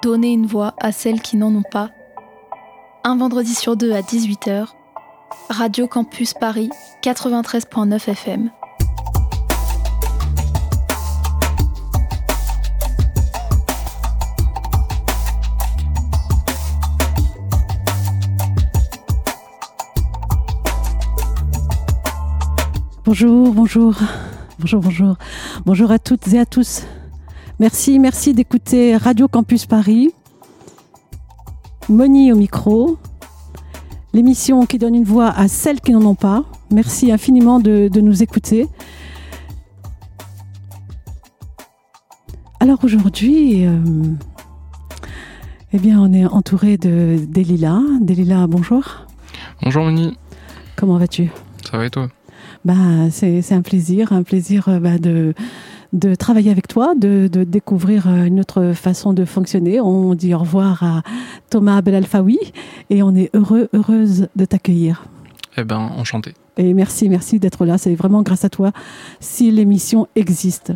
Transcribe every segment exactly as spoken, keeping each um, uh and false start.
donner une voix à celles qui n'en ont pas. Un vendredi sur deux à dix-huit heures, Radio Campus Paris, quatre-vingt-treize virgule neuf F M. Bonjour, bonjour, bonjour, bonjour. Bonjour à toutes et à tous. Merci, merci d'écouter Radio Campus Paris. Moni au micro. L'émission qui donne une voix à celles qui n'en ont pas. Merci infiniment de, de nous écouter. Alors aujourd'hui, euh, eh bien, on est entouré de Delila. Delila, bonjour. Bonjour Moni. Comment vas-tu ? Ça va et toi ? Bah, c'est, c'est un plaisir, un plaisir bah, de, de travailler avec toi, de, de découvrir une autre façon de fonctionner. On dit au revoir à Thomas Belalfaoui et on est heureux, heureuse de t'accueillir. Eh ben, enchanté. Et merci, merci d'être là. C'est vraiment grâce à toi si l'émission existe.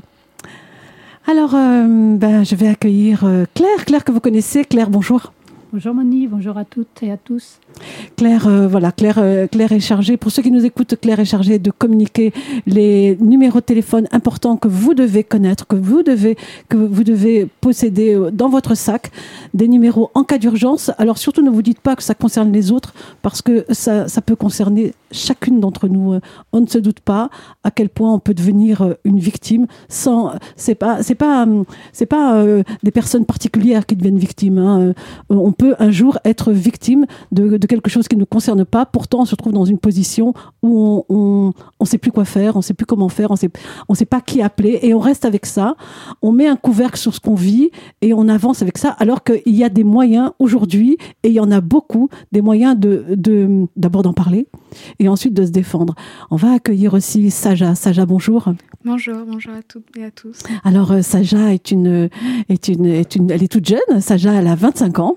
Alors, euh, bah, je vais accueillir Claire. Claire que vous connaissez. Claire, bonjour. Bonjour Moni, bonjour à toutes et à tous. Claire, euh, voilà, Claire, euh, Claire est chargée, pour ceux qui nous écoutent, Claire est chargée de communiquer les numéros de téléphone importants que vous devez connaître, que vous devez, que vous devez posséder dans votre sac, des numéros en cas d'urgence. Alors surtout ne vous dites pas que ça concerne les autres, parce que ça, ça peut concerner chacune d'entre nous. On ne se doute pas à quel point on peut devenir une victime sans, c'est pas, c'est pas, c'est pas euh, des personnes particulières qui deviennent victimes, hein. On peut un jour être victime de, de quelque chose qui ne nous concerne pas. Pourtant, on se trouve dans une position où on ne sait plus quoi faire, on ne sait plus comment faire, on sait, on sait pas qui appeler et on reste avec ça. On met un couvercle sur ce qu'on vit et on avance avec ça alors qu'il y a des moyens aujourd'hui et il y en a beaucoup, des moyens de, de, d'abord d'en parler et ensuite de se défendre. On va accueillir aussi Saja. Saja, bonjour. Bonjour, bonjour à toutes et à tous. Alors, euh, Saja est une, est une, est une, elle est toute jeune. Saja, elle a vingt-cinq ans.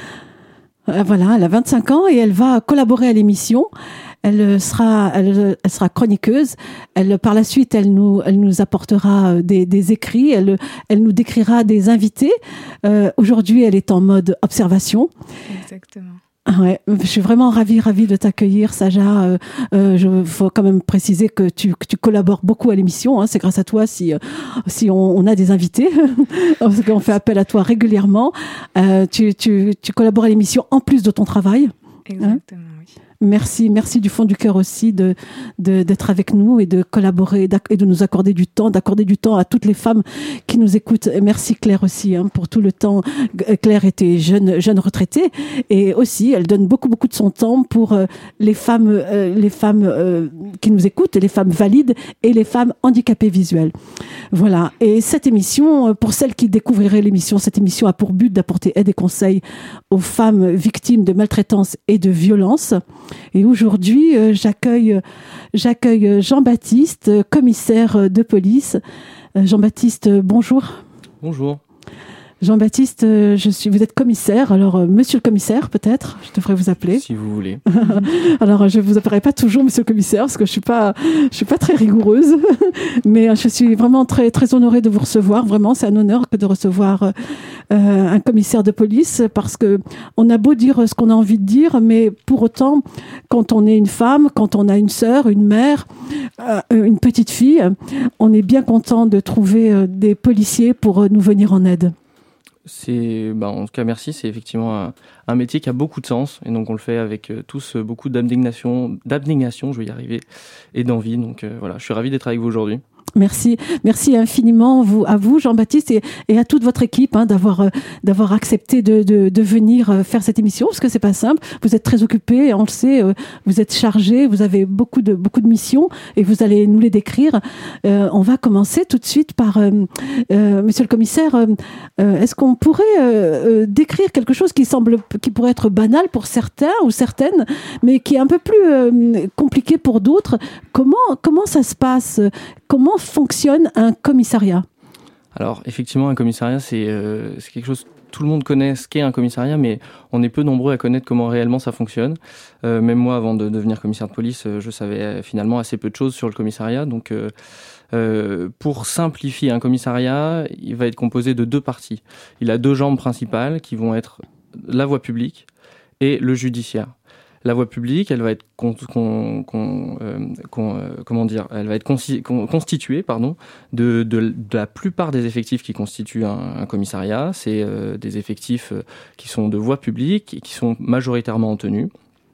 Euh, voilà, elle a vingt-cinq ans et elle va collaborer à l'émission. Elle sera, elle, elle sera chroniqueuse. Elle, par la suite, elle nous, elle nous apportera des, des écrits. Elle, elle nous décrira des invités. Euh, aujourd'hui, elle est en mode observation. Exactement. Ouais, je suis vraiment ravie, ravie de t'accueillir, Saja. Euh, euh, je faut quand même préciser que tu, que tu collabores beaucoup à l'émission. Hein. C'est grâce à toi si, si on, on a des invités, parce qu'on fait appel à toi régulièrement. Euh, tu, tu, tu collabores à l'émission en plus de ton travail. Exactement, hein. Oui. Merci, merci du fond du cœur aussi de, de, d'être avec nous et de collaborer et de nous accorder du temps, d'accorder du temps à toutes les femmes qui nous écoutent. Et merci Claire aussi hein, pour tout le temps. Claire était jeune, jeune retraitée et aussi elle donne beaucoup, beaucoup de son temps pour euh, les femmes, euh, les femmes euh, qui nous écoutent, les femmes valides et les femmes handicapées visuelles. Voilà. Et cette émission, pour celles qui découvriraient l'émission, cette émission a pour but d'apporter aide et conseils aux femmes victimes de maltraitance et de violence. Et aujourd'hui, euh, j'accueille, j'accueille Jean-Baptiste, commissaire de police. Euh, Jean-Baptiste, bonjour. Bonjour. Jean-Baptiste, je suis, vous êtes commissaire, alors euh, monsieur le commissaire peut-être, je devrais vous appeler. Si vous voulez. Alors je ne vous appellerai pas toujours monsieur le commissaire parce que je ne suis pas, je suis pas très rigoureuse, mais je suis vraiment très, très honorée de vous recevoir, vraiment c'est un honneur que de recevoir euh, un commissaire de police parce qu'on a beau dire ce qu'on a envie de dire, mais pour autant, quand on est une femme, quand on a une sœur, une mère, euh, une petite fille, on est bien content de trouver euh, des policiers pour euh, nous venir en aide. C'est, bah, en tout cas, merci. C'est effectivement un, un métier qui a beaucoup de sens. Et donc, on le fait avec euh, tous euh, beaucoup d'abnégation, d'abnégation, je vais y arriver, et d'envie. Donc, euh, voilà, je suis ravi d'être avec vous aujourd'hui. Merci, merci infiniment vous, à vous, Jean-Baptiste, et, et à toute votre équipe hein, d'avoir, euh, d'avoir accepté de, de, de venir euh, faire cette émission, parce que c'est pas simple. Vous êtes très occupés, on le sait, euh, vous êtes chargés, vous avez beaucoup de, beaucoup de missions, et vous allez nous les décrire. Euh, on va commencer tout de suite par, euh, euh, Monsieur le Commissaire, euh, euh, est-ce qu'on pourrait euh, euh, décrire quelque chose qui semble, qui pourrait être banal pour certains ou certaines, mais qui est un peu plus euh, compliqué pour d'autres. Comment, comment ça se passe ? Comment fonctionne un commissariat ? Alors, effectivement, un commissariat, c'est, euh, c'est quelque chose... Tout le monde connaît ce qu'est un commissariat, mais on est peu nombreux à connaître comment réellement ça fonctionne. Euh, même moi, avant de devenir commissaire de police, je savais finalement assez peu de choses sur le commissariat. Donc, euh, Euh, pour simplifier, un commissariat, il va être composé de deux parties. Il a deux jambes principales qui vont être la voie publique et le judiciaire. La voie publique, elle va être con, con, con, euh, con, euh, comment dire, elle va être consi, con, constituée, pardon, de, de, de la plupart des effectifs qui constituent un, un commissariat. C'est euh, des effectifs euh, qui sont de voie publique et qui sont majoritairement en tenue.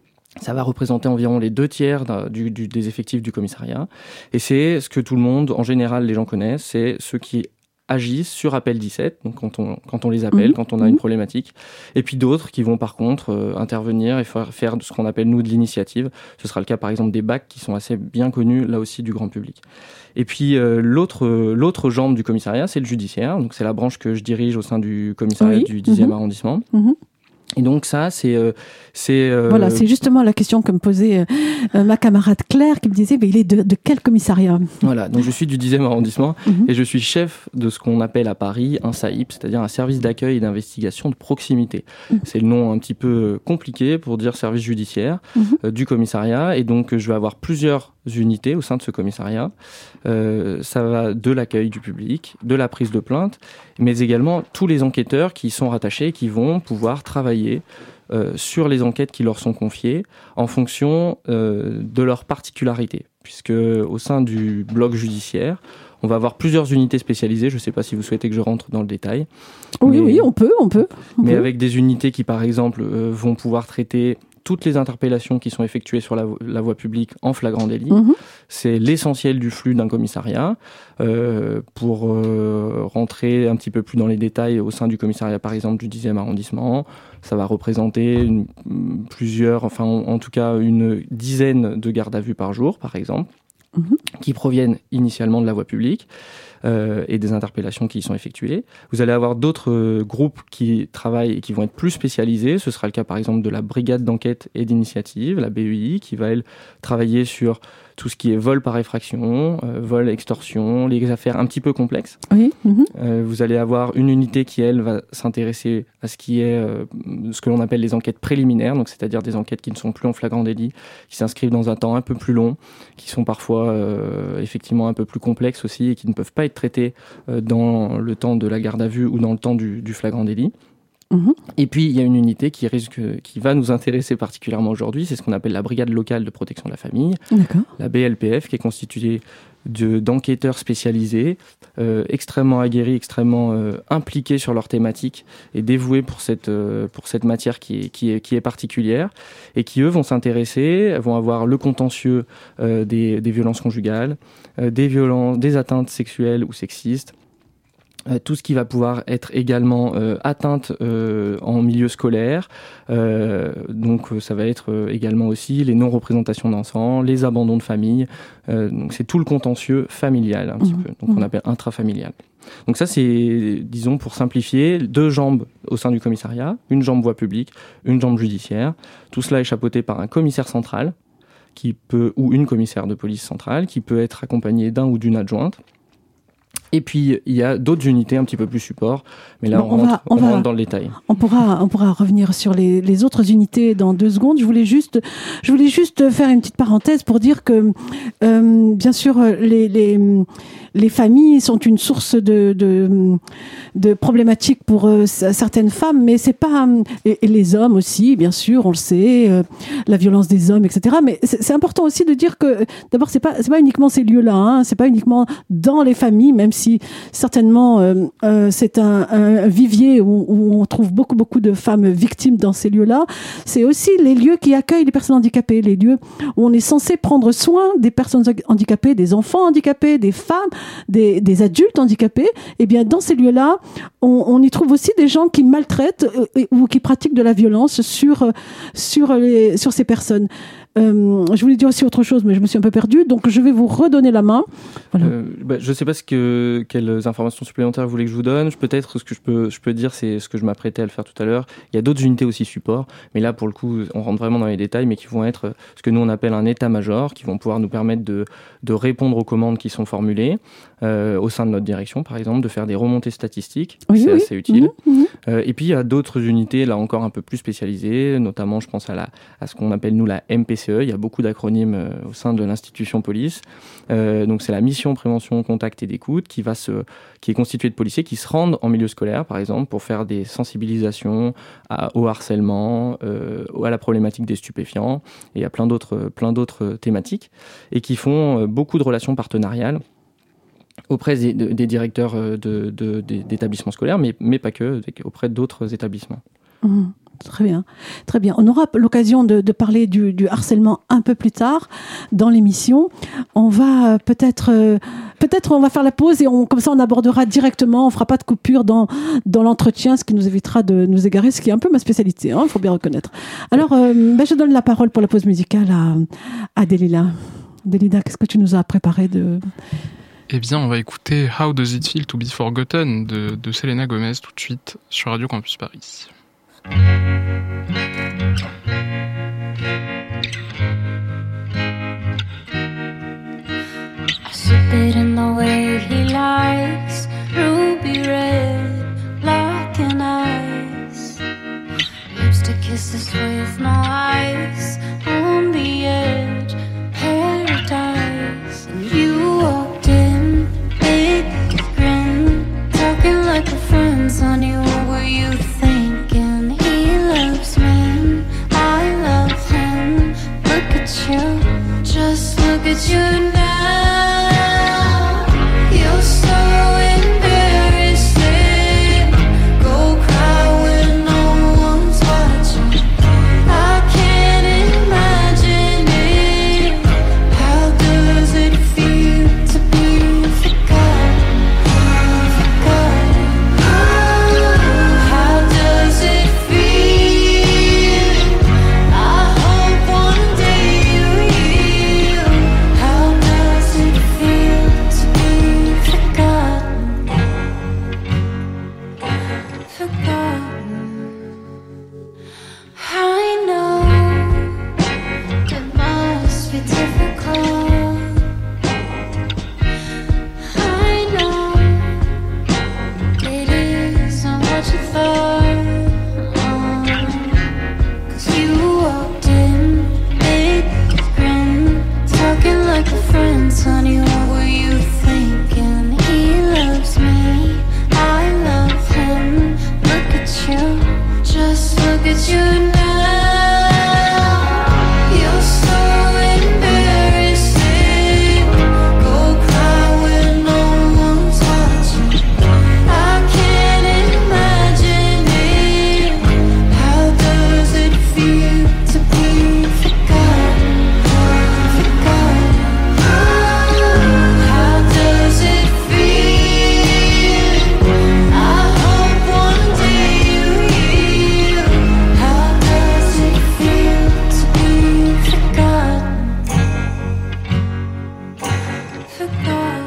Ça va représenter environ les deux tiers du, du, des effectifs du commissariat. Et c'est ce que tout le monde, en général, les gens connaissent, c'est ceux qui agissent sur appel dix-sept, donc quand on, quand on les appelle, mmh. quand on a une problématique. Et puis d'autres qui vont par contre euh, intervenir et faire, faire ce qu'on appelle nous de l'initiative. Ce sera le cas par exemple des B A C qui sont assez bien connus là aussi du grand public. Et puis euh, l'autre, euh, l'autre jambe du commissariat, c'est le judiciaire. Donc c'est la branche que je dirige au sein du commissariat oui. du dixième mmh. arrondissement. Mmh. Et donc ça, c'est... Euh, c'est euh... Voilà, c'est justement la question que me posait euh, ma camarade Claire, qui me disait, mais il est de, de quel commissariat ? Voilà, donc je suis du dixième arrondissement mmh. et je suis chef de ce qu'on appelle à Paris un S A I P, c'est-à-dire un service d'accueil et d'investigation de proximité. Mmh. C'est le nom un petit peu compliqué pour dire service judiciaire mmh. euh, du commissariat. Et donc je vais avoir plusieurs unités au sein de ce commissariat. Euh, ça va de l'accueil du public, de la prise de plainte, mais également tous les enquêteurs qui y sont rattachés, qui vont pouvoir travailler euh, sur les enquêtes qui leur sont confiées en fonction euh, de leurs particularités. Puisque au sein du bloc judiciaire, on va avoir plusieurs unités spécialisées. Je ne sais pas si vous souhaitez que je rentre dans le détail. Oui, mais, oui, on peut, on peut. On mais peut. avec des unités qui, par exemple, euh, vont pouvoir traiter toutes les interpellations qui sont effectuées sur la, la voie publique en flagrant délit. Mmh. C'est l'essentiel du flux d'un commissariat. Euh, pour euh, rentrer un petit peu plus dans les détails, au sein du commissariat, par exemple, du dixième arrondissement, ça va représenter une, plusieurs, enfin en, en tout cas une dizaine de gardes à vue par jour, par exemple, mmh. qui proviennent initialement de la voie publique. Euh, et des interpellations qui y sont effectuées. Vous allez avoir d'autres euh, groupes qui travaillent et qui vont être plus spécialisés. Ce sera le cas par exemple de la brigade d'enquête et d'initiative, la B E I, qui va elle travailler sur tout ce qui est vol par effraction, euh, vol, extorsion, les affaires un petit peu complexes. Oui. Mmh. Euh, vous allez avoir une unité qui, elle, va s'intéresser à ce qui est euh, ce que l'on appelle les enquêtes préliminaires, donc c'est-à-dire des enquêtes qui ne sont plus en flagrant délit, qui s'inscrivent dans un temps un peu plus long, qui sont parfois euh, effectivement un peu plus complexes aussi et qui ne peuvent pas être traitées euh, dans le temps de la garde à vue ou dans le temps du, du flagrant délit. Mmh. Et puis, il y a une unité qui, risque, qui va nous intéresser particulièrement aujourd'hui, c'est ce qu'on appelle la brigade locale de protection de la famille, D'accord. la B L P F, qui est constituée de, d'enquêteurs spécialisés, euh, extrêmement aguerris, extrêmement euh, impliqués sur leur thématique et dévoués pour cette, euh, pour cette matière qui est, qui, est, qui est particulière et qui, eux, vont s'intéresser, vont avoir le contentieux euh, des, des violences conjugales, euh, des, violences, des atteintes sexuelles ou sexistes, Euh, tout ce qui va pouvoir être également euh, atteinte euh, en milieu scolaire. Euh, donc ça va être euh, également aussi les non-représentations d'enfants, les abandons de famille. Euh, donc c'est tout le contentieux familial un petit mmh. peu, donc mmh. on appelle intrafamilial. Donc ça c'est, disons pour simplifier, deux jambes au sein du commissariat, une jambe voie publique, une jambe judiciaire. Tout cela est chapeauté par un commissaire central qui peut, ou une commissaire de police centrale qui peut être accompagnée d'un ou d'une adjointe. Et puis, il y a d'autres unités un petit peu plus support, mais là, bon, on, on, rentre, va, on, on va, rentre dans le détail. On pourra, on pourra revenir sur les, les autres unités dans deux secondes. Je voulais juste, je voulais juste faire une petite parenthèse pour dire que, euh, bien sûr, les, les, les familles sont une source de, de, de problématiques pour euh, certaines femmes, mais c'est pas, et, et les hommes aussi, bien sûr, on le sait, euh, la violence des hommes, et cetera. Mais c'est, c'est important aussi de dire que, d'abord, c'est pas, c'est pas uniquement ces lieux-là, hein, c'est pas uniquement dans les familles, même si certainement euh, euh, c'est un, un vivier où, où on trouve beaucoup beaucoup de femmes victimes dans ces lieux-là. C'est aussi les lieux qui accueillent les personnes handicapées, les lieux où on est censé prendre soin des personnes handicapées, des enfants handicapés, des femmes, des, des adultes handicapés. Et bien dans ces lieux-là, on, on y trouve aussi des gens qui maltraitent euh, ou qui pratiquent de la violence sur sur les sur ces personnes. Euh, je voulais dire aussi autre chose, mais je me suis un peu perdue, donc je vais vous redonner la main. Voilà. Euh, bah, je ne sais pas ce que, quelles informations supplémentaires vous voulez que je vous donne. Peut-être ce que je peux, je peux dire, c'est ce que je m'apprêtais à le faire tout à l'heure. Il y a d'autres unités aussi support, mais là, pour le coup, on rentre vraiment dans les détails, mais qui vont être ce que nous, on appelle un état-major, qui vont pouvoir nous permettre de, de répondre aux commandes qui sont formulées euh, au sein de notre direction, par exemple, de faire des remontées statistiques, oui, c'est oui. assez utile. Mmh, mmh. Euh, et puis, il y a d'autres unités, là encore un peu plus spécialisées, notamment, je pense à, la, à ce qu'on appelle, nous, la M P C. C E. Il y a beaucoup d'acronymes euh, au sein de l'institution police. Euh, donc c'est la mission prévention, contact et d'écoute qui, va se, qui est constituée de policiers qui se rendent en milieu scolaire, par exemple, pour faire des sensibilisations à, au harcèlement, euh, à la problématique des stupéfiants et à plein d'autres, plein d'autres thématiques, et qui font euh, beaucoup de relations partenariales auprès des, des directeurs de, de, de, d'établissements scolaires, mais, mais pas que, auprès d'autres établissements. Mmh, très bien, très bien. On aura l'occasion de, de parler du, du harcèlement un peu plus tard dans l'émission. On va peut-être, euh, peut-être on va faire la pause et on, comme ça on abordera directement, on fera pas de coupure dans, dans l'entretien, ce qui nous évitera de nous égarer, ce qui est un peu ma spécialité, il hein, faut bien reconnaître. Alors, euh, ben, je donne la parole pour la pause musicale à, à Delila. Delila, qu'est-ce que tu nous as préparé de... Eh bien, on va écouter How Does It Feel to Be Forgotten de, de Selena Gomez tout de suite sur Radio Campus Paris. I sip it in the way he likes, ruby red, black and ice, lipstick kisses with no ice, on the edge, paradise. And you walked in, big grin, talking like a friend, honey, what were you thinking? He loves me, I love him, look at you, just look at you now. You're so embarrassing, go cry when no one's watching. I can't imagine it, how does it feel to be forgotten, forgotten? How does it feel? I hope one day you heal. How does it feel to be forgotten, forgotten? I know it must be difficult. I know it isn't what you thought. Um, Cause you walked in, big grin, talking like a friend, honey, what were you thinking? He loves me, I love him, look at you, just look at you now. You're so embarrassing, go cry when no one's watching. I can't imagine it, how does it feel to be forgotten, forgotten? How does it feel? I hope one day you heal. How does it feel to be forgotten, forgotten?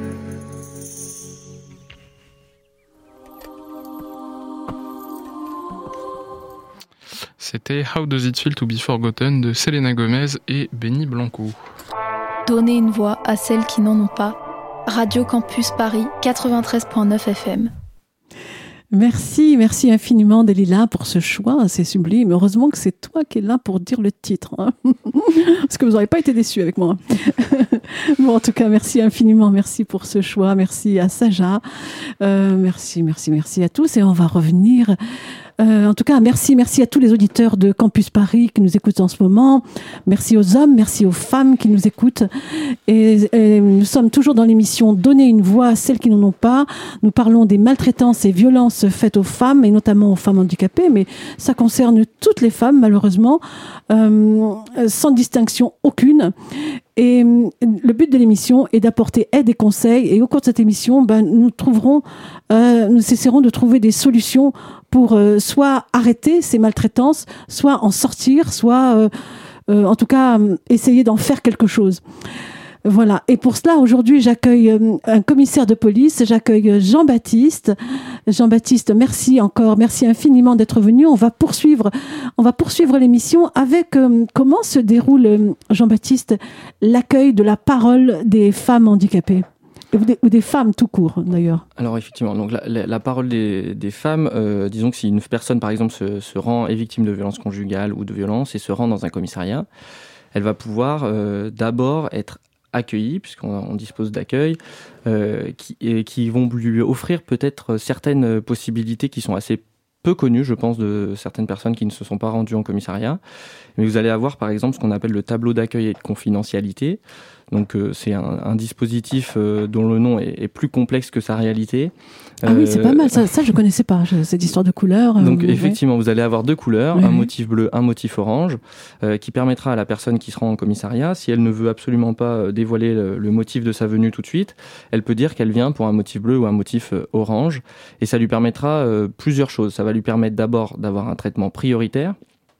C'était How Does It Feel to Be Forgotten de Selena Gomez et Benny Blanco. Donner une voix à celles qui n'en ont pas. Radio Campus Paris quatre-vingt-treize virgule neuf F M. Merci, merci infiniment Delila pour ce choix, c'est sublime. Heureusement que c'est toi qui es là pour dire le titre, hein. Parce que vous n'aurez pas été déçus avec moi. Bon, en tout cas, merci infiniment, merci pour ce choix, merci à Saja, euh, merci, merci, merci à tous, et on va revenir. Euh, en tout cas, merci, merci à tous les auditeurs de Campus Paris qui nous écoutent en ce moment. Merci aux hommes, merci aux femmes qui nous écoutent. Et, et nous sommes toujours dans l'émission Donner une voix à celles qui n'en ont pas. Nous parlons des maltraitances et violences faites aux femmes, et notamment aux femmes handicapées, mais ça concerne toutes les femmes, malheureusement, euh, sans distinction aucune. Et le but de l'émission est d'apporter aide et conseils. Et au cours de cette émission, ben, nous trouverons, euh, nous essaierons de trouver des solutions pour euh, soit arrêter ces maltraitances, soit en sortir, soit, euh, euh, en tout cas, euh, essayer d'en faire quelque chose. Voilà. Et pour cela, aujourd'hui, j'accueille un commissaire de police, j'accueille Jean-Baptiste. Jean-Baptiste, merci encore, merci infiniment d'être venu. On va poursuivre, on va poursuivre l'émission avec euh, comment se déroule, Jean-Baptiste, l'accueil de la parole des femmes handicapées. Ou des, ou des femmes tout court, d'ailleurs. Alors effectivement, donc la, la, la parole des, des femmes, euh, disons que si une personne, par exemple, se, se rend, est victime de violences conjugales ou de violences et se rend dans un commissariat, elle va pouvoir euh, d'abord être accueillis, puisqu'on on dispose d'accueil, euh, qui, et qui vont lui offrir peut-être certaines possibilités qui sont assez peu connues, je pense, de certaines personnes qui ne se sont pas rendues en commissariat. Mais vous allez avoir, par exemple, ce qu'on appelle le tableau d'accueil et de confidentialité. Donc, euh, c'est un, un dispositif euh, dont le nom est, est plus complexe que sa réalité. Ah euh, oui, c'est pas mal. Ça, ça je connaissais pas, je, cette histoire de couleurs. Donc, euh, effectivement, ouais. Vous allez avoir deux couleurs, oui. un motif bleu, un motif orange, euh, qui permettra à la personne qui se rend en commissariat, si elle ne veut absolument pas dévoiler le, le motif de sa venue tout de suite, elle peut dire qu'elle vient pour un motif bleu ou un motif euh, orange. Et ça lui permettra euh, plusieurs choses. Ça va lui permettre d'abord d'avoir un traitement prioritaire,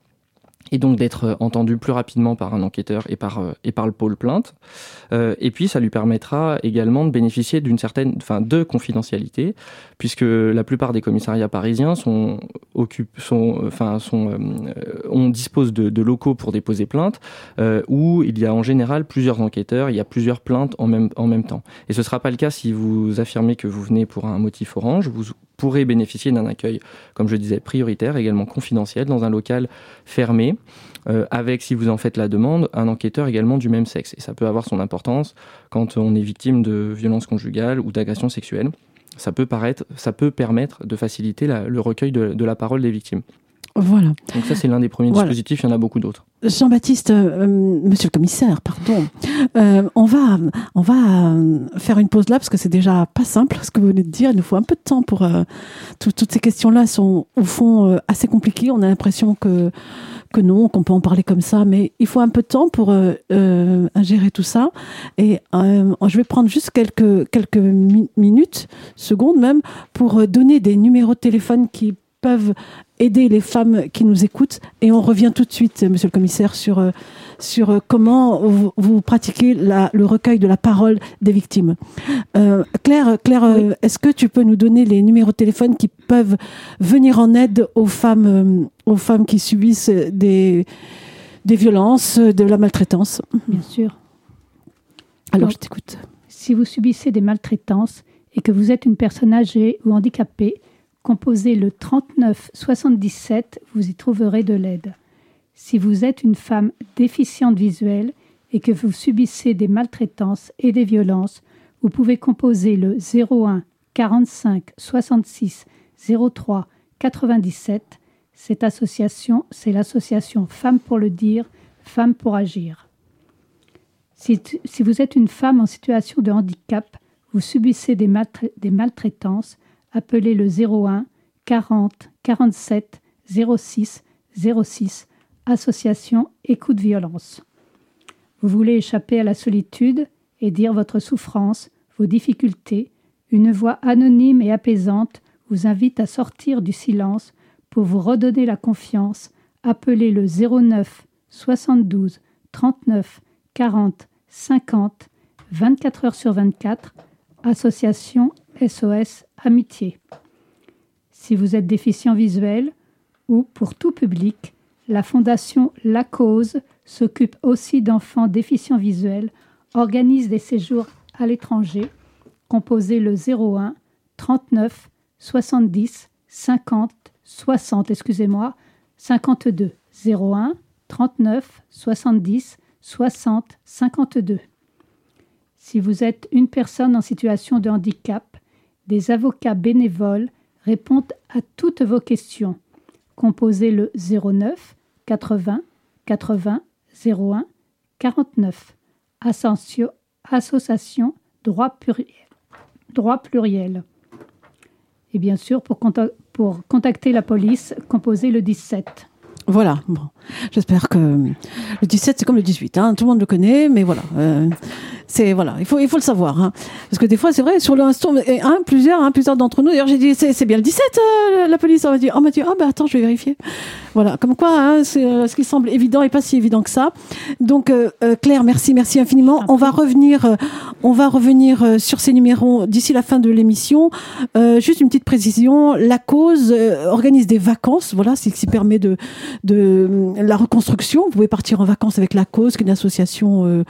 et donc d'être entendu plus rapidement par un enquêteur et par, euh, et par le pôle plainte. Euh, et puis, ça lui permettra également de bénéficier d'une certaine, enfin, de confidentialité, puisque la plupart des commissariats parisiens sont, occupent, sont, enfin, sont, euh, on dispose de, de locaux pour déposer plainte, euh, où il y a en général plusieurs enquêteurs, il y a plusieurs plaintes en même, en même temps. Et ce ne sera pas le cas si vous affirmez que vous venez pour un motif orange. Vous pourrez bénéficier d'un accueil, comme je disais, prioritaire, également confidentiel, dans un local fermé, euh, avec, si vous en faites la demande, un enquêteur également du même sexe. Et ça peut avoir son importance quand on est victime de violences conjugales ou d'agressions sexuelles. Ça peut, paraître, ça peut permettre de faciliter la, le recueil de, de la parole des victimes. Voilà. Donc ça, c'est l'un des premiers voilà. dispositifs, il y en a beaucoup d'autres. Jean-Baptiste, euh, monsieur le commissaire, pardon, euh, on va, on va faire une pause là, parce que c'est déjà pas simple, ce que vous venez de dire. Il nous faut un peu de temps pour... Euh, tout, toutes ces questions-là sont, au fond, euh, assez compliquées. On a l'impression que, que non, qu'on peut en parler comme ça, mais il faut un peu de temps pour euh, euh, ingérer tout ça. Et euh, je vais prendre juste quelques, quelques mi- minutes, secondes même, pour donner des numéros de téléphone qui peuvent aider les femmes qui nous écoutent. Et on revient tout de suite, monsieur le commissaire, sur, sur comment vous, vous pratiquez la, le recueil de la parole des victimes. Euh, Claire, Claire oui. Est-ce que tu peux nous donner les numéros de téléphone qui peuvent venir en aide aux femmes, aux femmes qui subissent des, des violences, de la maltraitance ? Bien sûr. Alors, Donc, je t'écoute. Si vous subissez des maltraitances et que vous êtes une personne âgée ou handicapée, composez le trente-neuf soixante-dix-sept, vous y trouverez de l'aide. Si vous êtes une femme déficiente visuelle et que vous subissez des maltraitances et des violences, vous pouvez composer le zéro un quarante-cinq soixante-six zéro trois quatre-vingt-dix-sept. Cette association, c'est l'association Femmes pour le dire, Femmes pour agir. Si, t- si vous êtes une femme en situation de handicap, vous subissez des, maltra- des maltraitances, appelez le zéro un quarante quarante-sept zéro six zéro six, association Écoute Violence. Vous voulez échapper à la solitude et dire votre souffrance, vos difficultés. Une voix anonyme et apaisante vous invite à sortir du silence pour vous redonner la confiance. Appelez le zéro neuf soixante-douze trente-neuf quarante cinquante, vingt-quatre heures sur vingt-quatre, association S O S Amitié. Si vous êtes déficient visuel ou pour tout public, la Fondation La Cause s'occupe aussi d'enfants déficients visuels, organise des séjours à l'étranger. Composez le zéro un trente-neuf soixante-dix cinquante soixante, excusez-moi, cinquante-deux. zéro un trente-neuf soixante-dix soixante cinquante-deux. Si vous êtes une personne en situation de handicap, des avocats bénévoles répondent à toutes vos questions. Composez le zéro neuf quatre-vingts quatre-vingts zéro un quarante-neuf. Ascension, association droit pluriel. Droit pluriel. Et bien sûr, pour, conta- pour contacter la police, composez le dix-sept. Voilà, bon. J'espère que le dix-sept, c'est comme le dix-huit, hein. Tout le monde le connaît, mais voilà. Euh, c'est, voilà, il faut, il faut le savoir, hein. Parce que des fois, c'est vrai, sur l'instant, hein, plusieurs, hein, plusieurs d'entre nous, d'ailleurs, j'ai dit, c'est, c'est bien le dix-sept, euh, la police, on m'a dit, on m'a dit, ah, oh, bah, attends, je vais vérifier. Voilà, comme quoi, hein, c'est euh, ce qui semble évident et pas si évident que ça. Donc, euh, euh, Claire, merci, merci infiniment. On va revenir, euh, on va revenir euh, sur ces numéros d'ici la fin de l'émission. Euh, juste une petite précision, la cause euh, organise des vacances, voilà, c'est ce qui permet de, de la reconstruction. Vous pouvez partir en vacances avec la cause, qui est une association, euh,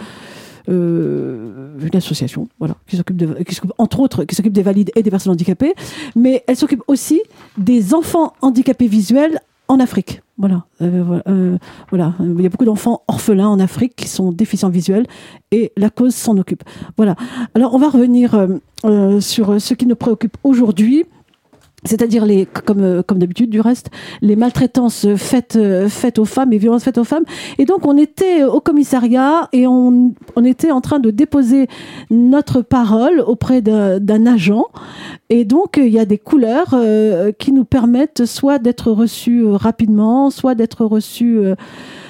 euh, une association, voilà, qui s'occupe de, qui s'occupe, entre autres, qui s'occupe des valides et des personnes handicapées, mais elle s'occupe aussi des enfants handicapés visuels en Afrique. Voilà, euh, euh, voilà. Il y a beaucoup d'enfants orphelins en Afrique qui sont déficients visuels et la cause s'en occupe. Voilà. Alors, on va revenir euh, euh, sur ce qui nous préoccupe aujourd'hui. C'est-à-dire, les, comme, euh, comme d'habitude, du reste, les maltraitances faites, euh, faites aux femmes, les violences faites aux femmes. Et donc, on était au commissariat et on, on était en train de déposer notre parole auprès d'un, d'un agent. Et donc, il y a des couleurs euh, qui nous permettent soit d'être reçus euh, rapidement, soit d'être reçus... Euh,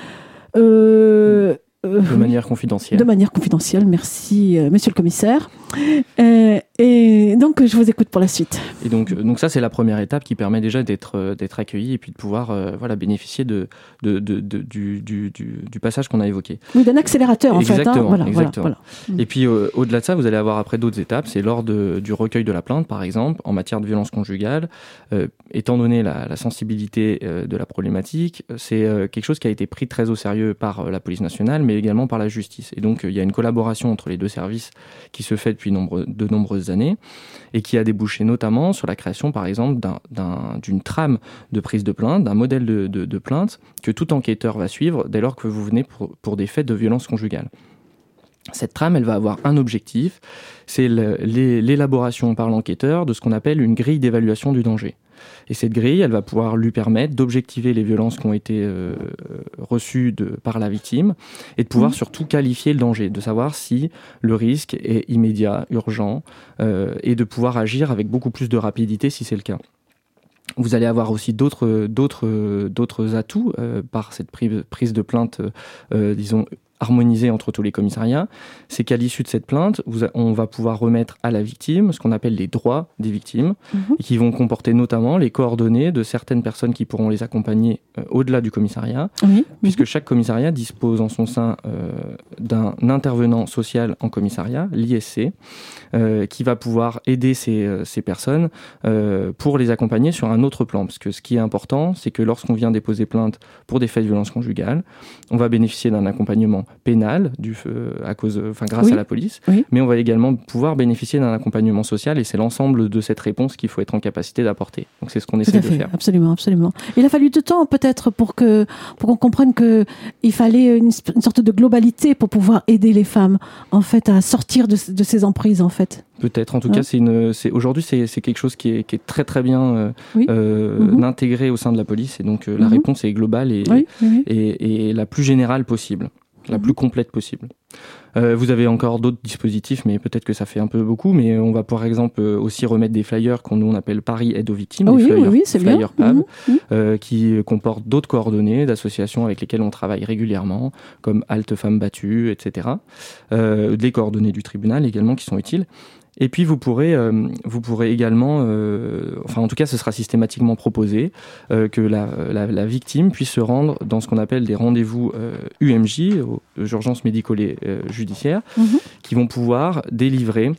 euh, De manière confidentielle. De manière confidentielle, merci, euh, monsieur le commissaire. Euh, et donc, je vous écoute pour la suite. Et donc, donc ça, c'est la première étape qui permet déjà d'être, d'être accueilli et puis de pouvoir euh, voilà, bénéficier de, de, de, de, du, du, du passage qu'on a évoqué. Oui, d'un accélérateur, en exactement, fait. Hein. Voilà, exactement. Voilà, voilà. Et puis, euh, au-delà de ça, vous allez avoir après d'autres étapes. C'est lors de, du recueil de la plainte, par exemple, en matière de violence conjugale. Euh, étant donné la, la sensibilité euh, de la problématique, c'est euh, quelque chose qui a été pris très au sérieux par euh, la police nationale, mais également par la justice. Et donc, il y a une collaboration entre les deux services qui se fait depuis nombre, de nombreuses années et qui a débouché notamment sur la création, par exemple, d'un, d'un, d'une trame de prise de plainte, d'un modèle de, de, de plainte que tout enquêteur va suivre dès lors que vous venez pour, pour des faits de violence conjugale. Cette trame, elle va avoir un objectif, c'est le, l'élaboration par l'enquêteur de ce qu'on appelle une grille d'évaluation du danger. Et cette grille, elle va pouvoir lui permettre d'objectiver les violences qui ont été euh, reçues de, par la victime et de pouvoir mmh. surtout qualifier le danger, de savoir si le risque est immédiat, urgent, euh, et de pouvoir agir avec beaucoup plus de rapidité si c'est le cas. Vous allez avoir aussi d'autres, d'autres, d'autres atouts euh, par cette prise, prise de plainte, euh, disons, harmonisée entre tous les commissariats, c'est qu'à l'issue de cette plainte, vous a, on va pouvoir remettre à la victime ce qu'on appelle les droits des victimes, mmh. et qui vont comporter notamment les coordonnées de certaines personnes qui pourront les accompagner euh, au-delà du commissariat, oui. puisque mmh. chaque commissariat dispose en son sein euh, d'un intervenant social en commissariat, l'I S C, euh, qui va pouvoir aider ces, euh, ces personnes euh, pour les accompagner sur un autre plan. Parce que ce qui est important, c'est que lorsqu'on vient déposer plainte pour des faits de violence conjugale, on va bénéficier d'un accompagnement pénal du, euh, à cause, enfin, grâce oui. à la police, oui. mais on va également pouvoir bénéficier d'un accompagnement social et c'est l'ensemble de cette réponse qu'il faut être en capacité d'apporter. Donc c'est ce qu'on essaie de faire. Absolument, absolument. Il a fallu du temps peut-être pour, que, pour qu'on comprenne qu'il fallait une, une sorte de globalité pour pouvoir aider les femmes en fait, à sortir de, de ces emprises en fait. Peut-être. En tout hein? cas, c'est une, c'est, aujourd'hui, c'est, c'est quelque chose qui est, qui est très très bien euh, oui. euh, mm-hmm. intégré au sein de la police et donc euh, mm-hmm. la réponse est globale et, oui, oui. et, et la plus générale possible. La plus complète possible. Euh, vous avez encore d'autres dispositifs, mais peut-être que ça fait un peu beaucoup, mais on va par exemple aussi remettre des flyers qu'on nous on appelle Paris aide aux victimes, oh des oui, flyers, oui, c'est flyers bien. P A B, mmh. euh, qui comportent d'autres coordonnées d'associations avec lesquelles on travaille régulièrement, comme Halte Femmes Battues, et cetera. Euh, des coordonnées du tribunal également qui sont utiles. Et puis vous pourrez, euh, vous pourrez également, euh, enfin en tout cas ce sera systématiquement proposé, euh, que la, la, la victime puisse se rendre dans ce qu'on appelle des rendez-vous euh, U M J, aux urgences médico-judiciaires, euh, mmh. qui vont pouvoir délivrer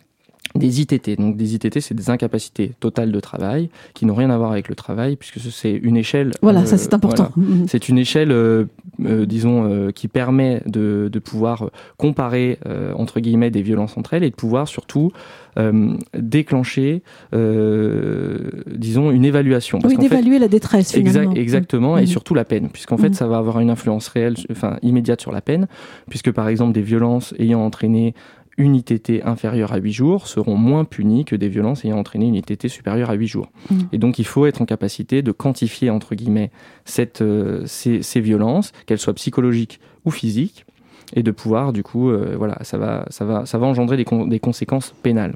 des I T T. Donc des I T T, c'est des incapacités totales de travail qui n'ont rien à voir avec le travail, puisque c'est une échelle... Voilà, euh, ça c'est important. Voilà, mmh. C'est une échelle, euh, euh, disons, euh, qui permet de, de pouvoir comparer, euh, entre guillemets, des violences entre elles et de pouvoir surtout euh, déclencher, euh, disons, une évaluation. Parce oui, d'évaluer fait, la détresse, finalement. Exact, exactement, mmh. et surtout la peine, puisqu'en mmh. fait, ça va avoir une influence réelle, enfin immédiate sur la peine, puisque par exemple, des violences ayant entraîné une I T T inférieure à huit jours seront moins punies que des violences ayant entraîné une I T T supérieure à huit jours. Mmh. Et donc, il faut être en capacité de quantifier, entre guillemets, cette, euh, ces, ces violences, qu'elles soient psychologiques ou physiques, et de pouvoir, du coup, euh, voilà, ça va, ça va, ça va engendrer des, con- des conséquences pénales.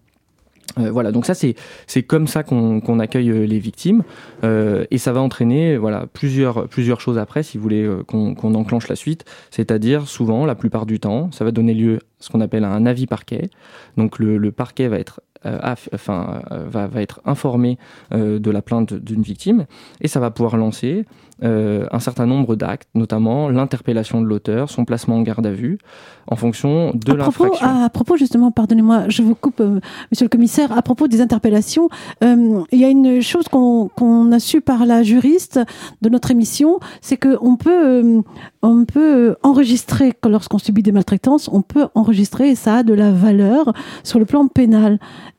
Euh, voilà, donc ça c'est c'est comme ça qu'on, qu'on accueille les victimes euh, et ça va entraîner voilà plusieurs plusieurs choses après si vous voulez euh, qu'on, qu'on enclenche la suite, c'est-à-dire souvent la plupart du temps ça va donner lieu à ce qu'on appelle un avis parquet. Donc le, le parquet va être euh, aff, enfin euh, va va être informé euh, de la plainte d'une victime et ça va pouvoir lancer Euh, un certain nombre d'actes, notamment l'interpellation de l'auteur, son placement en garde à vue, en fonction de à l'infraction. Propos, à, à propos, justement, pardonnez-moi, je vous coupe, euh, monsieur le commissaire, à propos des interpellations, euh, il y a une chose qu'on, qu'on a su par la juriste de notre émission, c'est qu'on peut, euh, on peut enregistrer, lorsqu'on subit des maltraitances, on peut enregistrer et ça a de la valeur sur le plan pénal.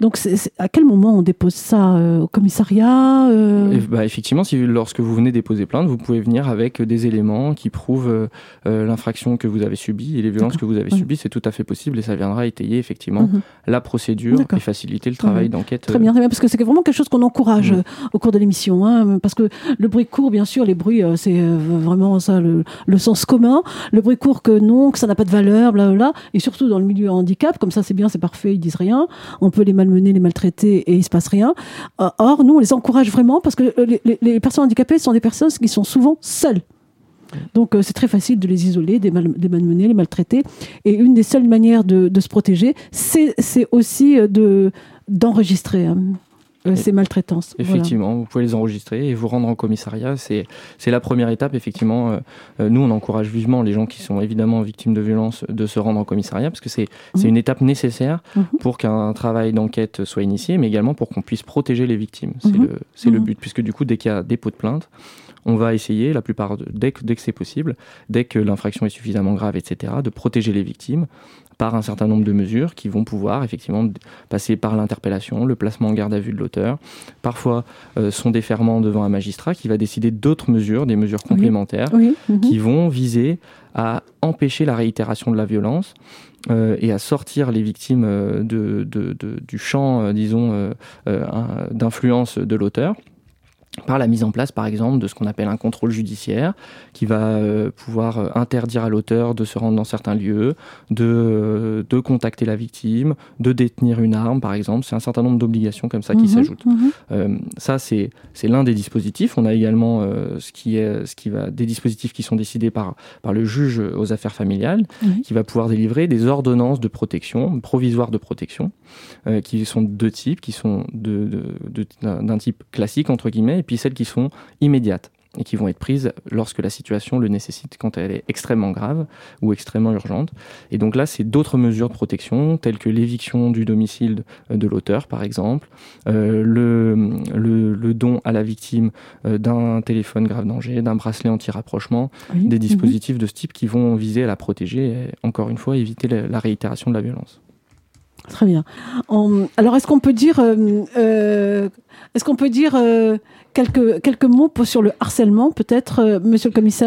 Donc, c'est, c'est, à quel moment on dépose ça euh, au commissariat euh... Et, bah, Effectivement, si, lorsque vous venez déposer plainte, vous pouvez venir avec des éléments qui prouvent euh, l'infraction que vous avez subie et les violences D'accord. que vous avez oui. subies. C'est tout à fait possible et ça viendra étayer effectivement mmh. la procédure D'accord. et faciliter le travail mmh. d'enquête. Très bien, très bien, parce que c'est vraiment quelque chose qu'on encourage mmh. au cours de l'émission. Hein, parce que le bruit court, bien sûr, les bruits, euh, c'est euh, vraiment ça, le, le sens commun. Le bruit court que non, que ça n'a pas de valeur, blablabla. Et surtout dans le milieu handicap, comme ça c'est bien, c'est parfait, ils disent rien. On peut les malmener, les maltraiter et il se passe rien. Or, nous, on les encourage vraiment parce que les, les, les personnes handicapées sont des personnes qui sont souvent seules. Donc, euh, c'est très facile de les isoler, de les mal, malmener, les maltraiter. Et une des seules manières de, de se protéger, c'est, c'est aussi de, d'enregistrer hein, euh, ces maltraitances. Effectivement, voilà. Vous pouvez les enregistrer et vous rendre en commissariat. C'est, c'est la première étape, effectivement. Euh, nous, on encourage vivement les gens qui sont évidemment victimes de violences de se rendre en commissariat parce que c'est, mmh. c'est une étape nécessaire mmh. pour qu'un travail d'enquête soit initié, mais également pour qu'on puisse protéger les victimes. C'est, mmh. le, c'est mmh. le but, puisque du coup, dès qu'il y a dépôt de plainte, on va essayer, la plupart, de, dès, que, dès que c'est possible, dès que l'infraction est suffisamment grave, et cetera, de protéger les victimes par un certain nombre de mesures qui vont pouvoir effectivement passer par l'interpellation, le placement en garde à vue de l'auteur, parfois euh, son déferment devant un magistrat qui va décider d'autres mesures, des mesures complémentaires, oui. Oui. qui mmh. vont viser à empêcher la réitération de la violence euh, et à sortir les victimes euh, de, de, de, du champ, euh, disons, euh, euh, d'influence de l'auteur, par la mise en place, par exemple, de ce qu'on appelle un contrôle judiciaire qui va euh, pouvoir euh, interdire à l'auteur de se rendre dans certains lieux, de, euh, de contacter la victime, de détenir une arme, par exemple. C'est un certain nombre d'obligations comme ça qui mmh, s'ajoutent. Mmh. Euh, ça, c'est, c'est l'un des dispositifs. On a également euh, ce qui est, ce qui va, des dispositifs qui sont décidés par, par le juge aux affaires familiales, mmh. qui va pouvoir délivrer des ordonnances de protection, provisoires de protection, euh, qui sont de deux types, qui sont de, de, de, d'un, d'un type classique, entre guillemets, et puis celles qui sont immédiates et qui vont être prises lorsque la situation le nécessite, quand elle est extrêmement grave ou extrêmement urgente. Et donc là, c'est d'autres mesures de protection, telles que l'éviction du domicile de l'auteur, par exemple, euh, le, le, le don à la victime euh, d'un téléphone grave danger, d'un bracelet anti-rapprochement, oui. des dispositifs mmh. de ce type qui vont viser à la protéger et, encore une fois, éviter la, la réitération de la violence. Très bien. On, alors, est-ce qu'on peut dire, euh, euh, est-ce qu'on peut dire euh, quelques quelques mots pour, sur le harcèlement, peut-être, euh, Monsieur le Commissaire ?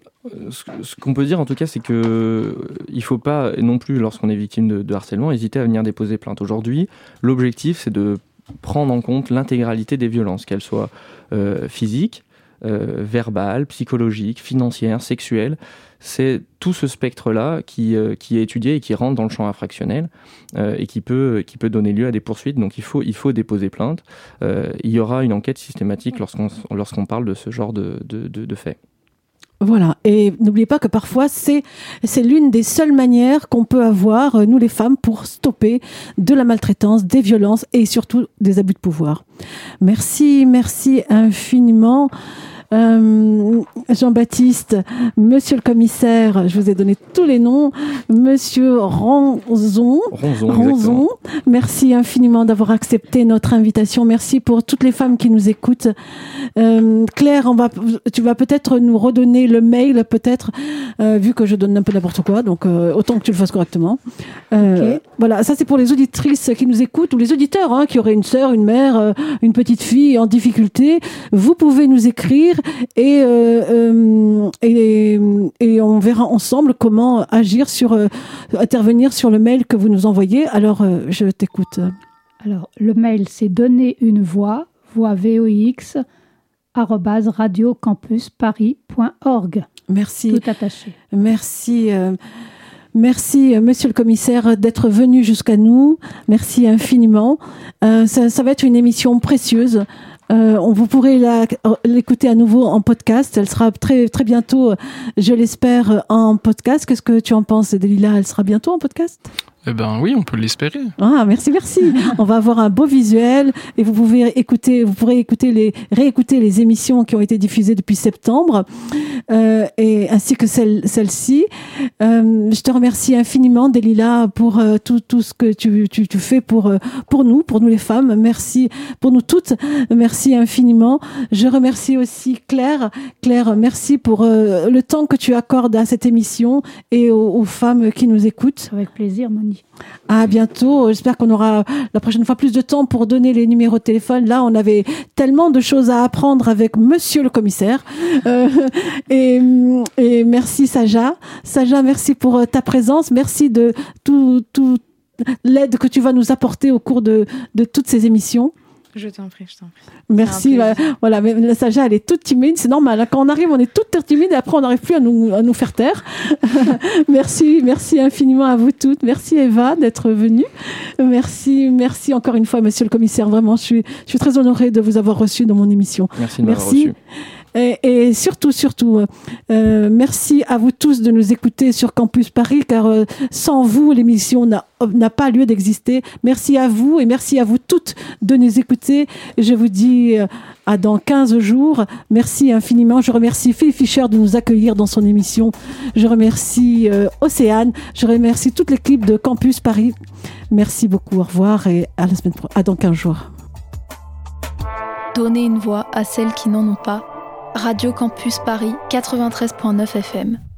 Ce, ce qu'on peut dire, en tout cas, c'est que il faut pas non plus, lorsqu'on est victime de, de harcèlement, hésiter à venir déposer plainte. Aujourd'hui, l'objectif, c'est de prendre en compte l'intégralité des violences, qu'elles soient euh, physiques, euh, verbales, psychologiques, financières, sexuelles. C'est tout ce spectre-là qui, euh, qui est étudié et qui rentre dans le champ infractionnel euh, et qui peut, qui peut donner lieu à des poursuites. Donc il faut, il faut déposer plainte. Euh, il y aura une enquête systématique lorsqu'on, lorsqu'on parle de ce genre de, de, de, de faits. Voilà, et n'oubliez pas que parfois c'est, c'est l'une des seules manières qu'on peut avoir, nous les femmes, pour stopper de la maltraitance, des violences et surtout des abus de pouvoir. Merci, merci infiniment. Euh, Jean-Baptiste, Monsieur le Commissaire, je vous ai donné tous les noms, Monsieur Ranzon, Ranzon, Ranzon, merci infiniment d'avoir accepté notre invitation. Merci pour toutes les femmes qui nous écoutent. Euh, Claire, on va, tu vas peut-être nous redonner le mail, peut-être, euh, vu que je donne un peu n'importe quoi, donc euh, autant que tu le fasses correctement. Euh, okay. Voilà, ça c'est pour les auditrices qui nous écoutent ou les auditeurs hein, qui auraient une sœur, une mère, euh, une petite fille en difficulté. Vous pouvez nous écrire. Et, euh, euh, et, et on verra ensemble comment agir sur, euh, intervenir sur le mail que vous nous envoyez. Alors, euh, je t'écoute. Alors, le mail, c'est donner une voix, voix V O I X, arobase radiocampusparis point org. Merci. Tout attaché. Merci. Euh, Merci, Monsieur le Commissaire, d'être venu jusqu'à nous. Merci infiniment. Euh, ça, ça va être une émission précieuse. Euh, on vous pourrez la, l'écouter à nouveau en podcast. Elle sera très très bientôt, je l'espère, en podcast. Qu'est-ce que tu en penses, Delilah ? Elle sera bientôt en podcast ? Eh ben oui, on peut l'espérer. Ah, merci, merci. On va avoir un beau visuel et vous pouvez écouter, vous pourrez écouter les, réécouter les émissions qui ont été diffusées depuis septembre, euh, et ainsi que celle, celle-ci. Euh, je te remercie infiniment, Delilah, pour euh, tout, tout ce que tu, tu, tu fais pour, euh, pour nous, pour nous les femmes. Merci pour nous toutes. Merci infiniment. Je remercie aussi Claire. Claire, merci pour euh, le temps que tu accordes à cette émission et aux, aux femmes qui nous écoutent. Avec plaisir, Monique. Virginie. À bientôt. J'espère qu'on aura la prochaine fois plus de temps pour donner les numéros de téléphone. Là, on avait tellement de choses à apprendre avec monsieur le commissaire. Euh, et, et merci Saja. Saja, merci pour ta présence. Merci de tout, tout l'aide que tu vas nous apporter au cours de, de toutes ces émissions. Je t'en prie, je t'en prie. Merci. Bah, voilà, mais la Saja, elle est toute timide, c'est normal. Hein. Quand on arrive, on est toute timide et après, on n'arrive plus à nous, à nous faire taire. Merci, merci infiniment à vous toutes. Merci Eva d'être venue. Merci, merci encore une fois, monsieur le commissaire. Vraiment, je suis, je suis très honorée de vous avoir reçu dans mon émission. Merci de m'avoir reçu. Et, et surtout, surtout, euh, merci à vous tous de nous écouter sur Campus Paris, car euh, sans vous, l'émission n'a, n'a pas lieu d'exister. Merci à vous et merci à vous toutes de nous écouter. Je vous dis euh, à dans quinze jours. Merci infiniment. Je remercie Phil Fischer de nous accueillir dans son émission. Je remercie euh, Océane. Je remercie toute l'équipe de Campus Paris. Merci beaucoup. Au revoir et à la semaine pro- à dans quinze jours. Donner une voix à celles qui n'en ont pas. Radio Campus Paris quatre-vingt-treize virgule neuf F M.